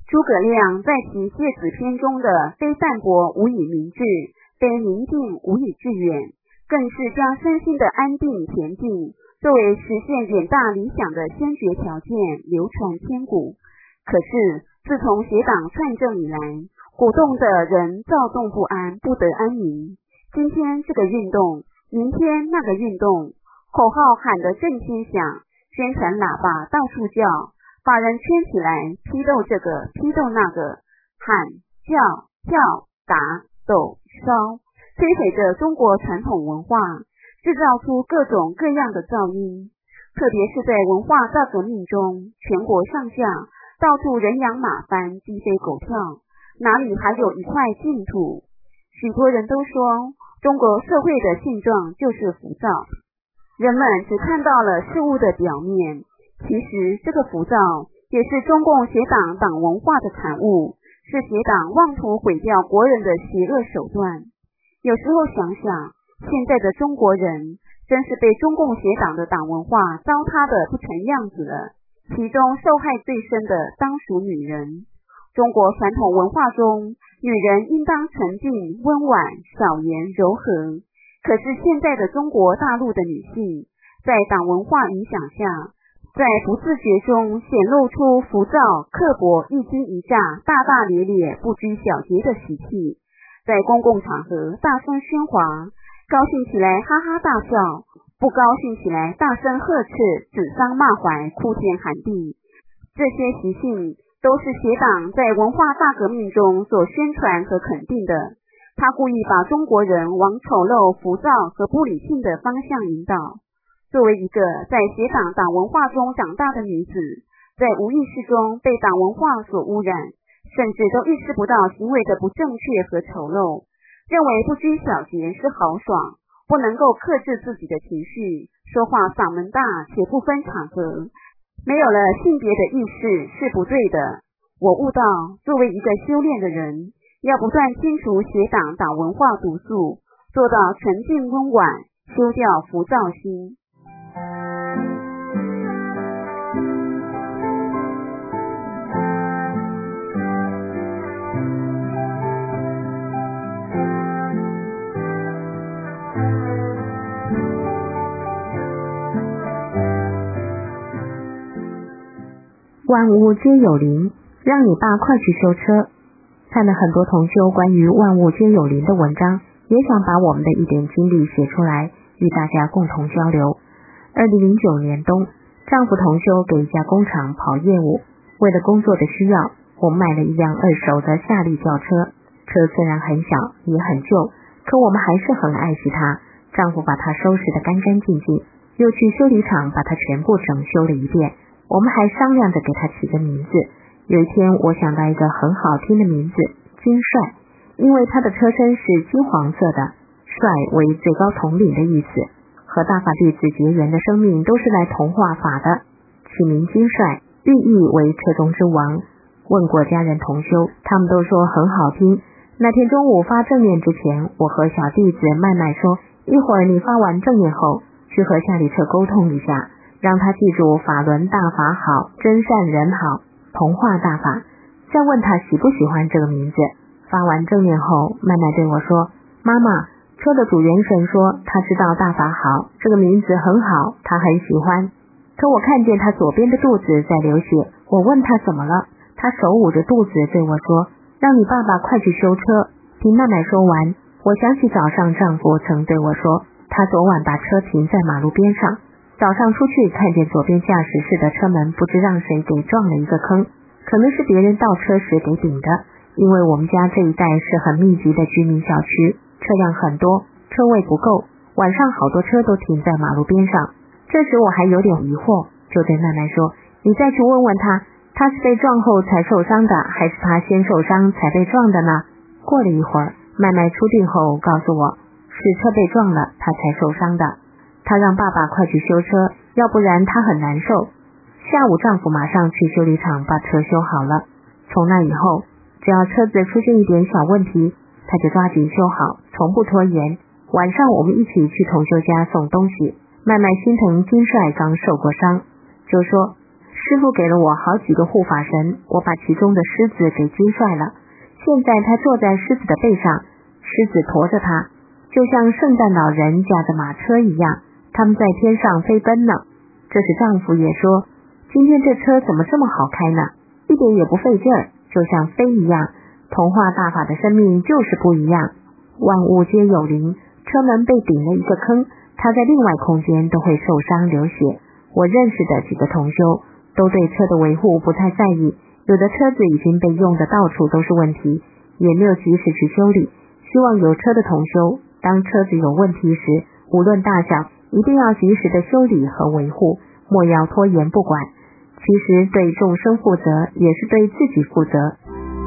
诸葛亮在其诫子篇中的非淡泊无以明志，非宁静无以致远，更是将身心的安定恬静作为实现远大理想的先决条件，流传千古。可是自从邪党篡政以来，鼓动的人躁动不安，不得安宁。今天这个运动，明天那个运动，口号喊得震天响，宣传喇叭到处叫，把人圈起来批斗这个批斗那个，喊叫跳打抖烧，摧毁着中国传统文化，制造出各种各样的噪音。特别是在文化大革命中，全国上下到处人仰马翻，鸡飞狗跳，哪里还有一块净土？许多人都说中国社会的现状就是浮躁，人们只看到了事物的表面，其实这个浮躁也是中共邪党党文化的产物，是邪党妄图毁掉国人的邪恶手段。有时候想想，现在的中国人真是被中共邪党的党文化糟蹋的不成样子了，其中受害最深的当属女人。中国传统文化中，女人应当沉静、温婉、少言、柔和。可是现在的中国大陆的女性，在党文化影响下，在不自觉中显露出浮躁、刻薄、一惊一乍、大大咧咧、不拘小节的习气，在公共场合大声喧哗，高兴起来哈哈大笑，不高兴起来大声呵斥、指桑骂槐、哭天喊地。这些习性都是邪党在文化大革命中所宣传和肯定的，他故意把中国人往丑陋、浮躁和不理性的方向引导。作为一个在邪党党文化中长大的女子，在无意识中被党文化所污染，甚至都意识不到行为的不正确和丑陋，认为不拘小节是豪爽，不能够克制自己的情绪，说话嗓门大且不分场合，没有了性别的意识是不对的。我悟到，作为一个修炼的人，要不断清除邪党党文化毒素，做到沉静温婉，修掉浮躁心。 万物皆有灵，让你爸快去修车。看了很多同修关于万物皆有灵的文章，也想把我们的一点经历写出来，与大家共同交流。二零零九年冬，丈夫同修给一家工厂跑业务，为了工作的需要，我买了一辆二手的夏利轿车。车虽然很小，也很旧，可我们还是很爱惜它。丈夫把它收拾得干干净净，又去修理厂把它全部整修了一遍。我们还商量着给它起个名字。有一天我想到一个很好听的名字，金帅，因为它的车身是金黄色的，帅为最高统领的意思，和大法弟子结缘的生命都是来同化法的。起名金帅，寓意为车中之王。问过家人同修，他们都说很好听。那天中午发正念之前，我和小弟子麦麦说，一会儿你发完正念后，去和夏利彻沟通一下，让他记住法轮大法好，真善人好，同化大法，再问他喜不喜欢这个名字。发完正念后，麦麦对我说，妈妈，车的主元神说他知道大法好，这个名字很好，他很喜欢。可我看见他左边的肚子在流血，我问他怎么了，他手捂着肚子对我说，让你爸爸快去修车。听麦麦说完，我想起早上丈夫曾对我说，他昨晚把车停在马路边上，早上出去看见左边驾驶室的车门不知让谁给撞了一个坑，可能是别人倒车时给顶的。因为我们家这一带是很密集的居民小区，车辆很多，车位不够，晚上好多车都停在马路边上。这时我还有点疑惑，就对麦麦说，你再去问问他，他是被撞后才受伤的，还是他先受伤才被撞的呢？过了一会儿，麦麦出定后告诉我，是车被撞了，他才受伤的。他让爸爸快去修车，要不然他很难受。下午丈夫马上去修理厂把车修好了。从那以后，只要车子出现一点小问题，他就抓紧修好，从不拖延。晚上我们一起去同修家送东西，麦麦心疼金帅刚受过伤，就说师父给了我好几个护法神，我把其中的狮子给击摔了。现在他坐在狮子的背上，狮子驮着他，就像圣诞老人驾着马车一样，他们在天上飞奔呢。这时丈夫也说，今天这车怎么这么好开呢？一点也不费劲儿，就像飞一样。童话大法的生命就是不一样，万物皆有灵，车门被顶了一个坑，他在另外空间都会受伤流血。我认识的几个同修都对车的维护不太在意，有的车子已经被用的到处都是问题，也没有及时去修理。希望有车的同修，当车子有问题时，无论大小，一定要及时的修理和维护，莫要拖延不管。其实对众生负责，也是对自己负责。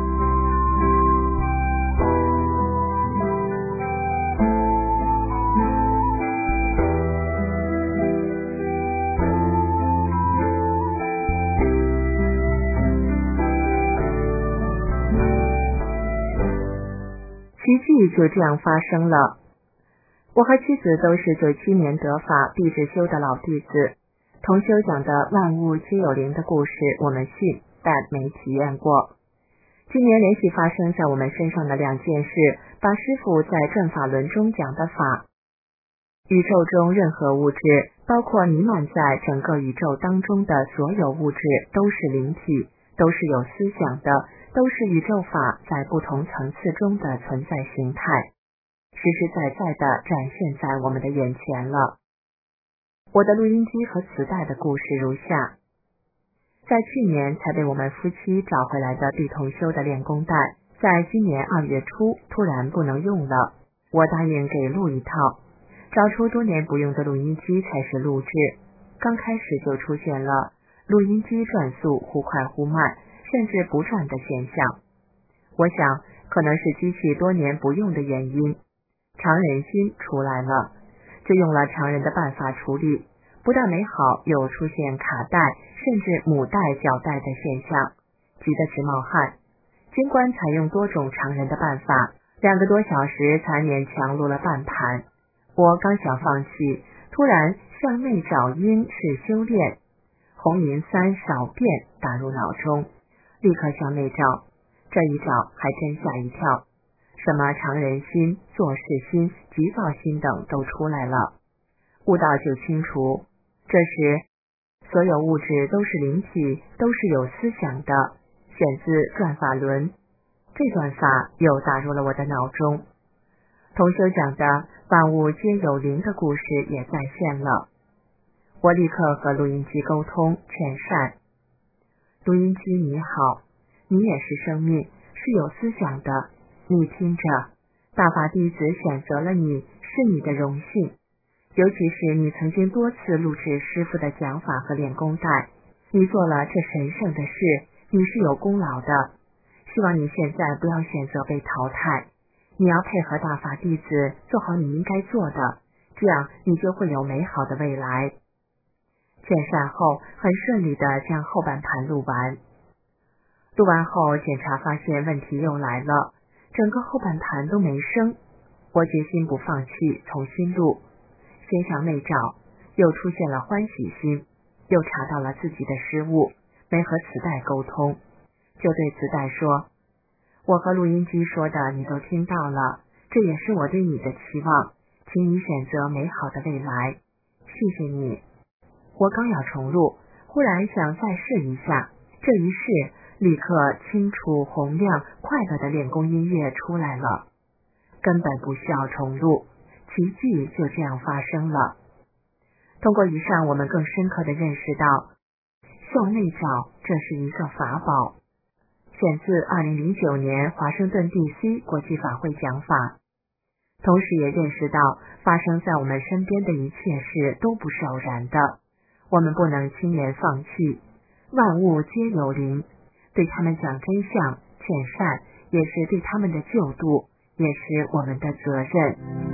奇迹就这样发生了。我和妻子都是九七年得法必志修的老弟子，同修讲的万物皆有灵的故事我们信，但没体验过。今年连续发生在我们身上的两件事，把师父在转法轮中讲的法。宇宙中任何物质，包括弥漫在整个宇宙当中的所有物质，都是灵体，都是有思想的，都是宇宙法在不同层次中的存在形态，实实在在的展现在我们的眼前了。我的录音机和磁带的故事如下：在去年才被我们夫妻找回来的毕同修的练功带，在今年二月初突然不能用了，我答应给录一套，找出多年不用的录音机开始录制。刚开始就出现了录音机转速忽快忽慢，甚至不转的现象。我想可能是机器多年不用的原因，常人心出来了，就用了常人的办法处理，不但没好，又出现卡带甚至母带脚带的现象，急得直冒汗。经关采用多种常人的办法，两个多小时才勉强录了半盘。我刚想放弃，突然向内找音是修炼，红云三少变打入脑中，立刻向内找，这一找还真吓一跳，什么常人心、做事心、急躁心等都出来了。悟道就清楚，这时所有物质都是灵体，都是有思想的，选自《转法轮》。这段法又打入了我的脑中。同修讲的万物皆有灵的故事也再现了。我立刻和录音机沟通劝善，录音机你好，你也是生命，是有思想的，你听着，大法弟子选择了你，是你的荣幸，尤其是你曾经多次录制师父的讲法和练功带，你做了这神圣的事，你是有功劳的，希望你现在不要选择被淘汰，你要配合大法弟子做好你应该做的，这样你就会有美好的未来。劝善后很顺利的将后半盘录完，录完后检查发现问题又来了，整个后半盘都没声。我决心不放弃，重新录，先向内找，又出现了欢喜心，又查到了自己的失误，没和磁带沟通，就对磁带说，我和录音机说的你都听到了，这也是我对你的期望，请你选择美好的未来，谢谢你。我刚要重录，忽然想再试一下，这一试立刻清楚洪亮快乐的练功音乐出来了，根本不需要重录，奇迹就这样发生了。通过以上，我们更深刻地认识到向内找这是一个法宝，选自二零零九年华盛顿 D C 国际法会讲法，同时也认识到发生在我们身边的一切事都不是偶然的，我们不能轻言放弃，万物皆有灵，对他们讲真相劝善，也是对他们的救度，也是我们的责任。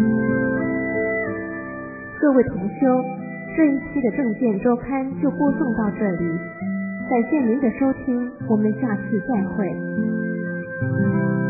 各位同修，这一期的正见周刊就播送到这里，感谢您的收听，我们下次再会。